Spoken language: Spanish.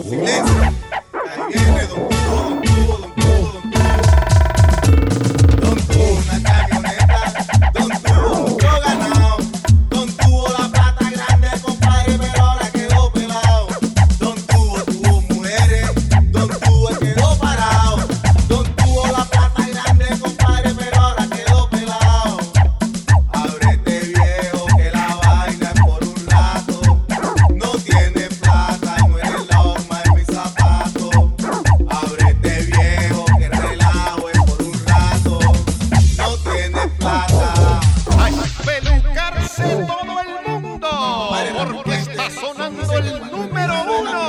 silencio. Ahí viene Don Tubo, Don Tubo, Don Tubo, Don Tubo. Don Tubo, una camioneta. Don Tubo, mucho ganado. Don Tubo, la plata grande, compadre, pero ahora quedó pelado. Don Tubo, tuvo mujeres. Don Tubo quedó parado. Don Tubo, la plata grande, compadre, pero ahora quedó pelado. Ábrete, viejo, que la vaina es por un rato. No tienes plata, no eres la horma de mis zapatos. Ábrete, viejo, que el relajo es por un rato. No tienes plata. ¡A espelucarse todo el mundo! Porque está sonando el número 1.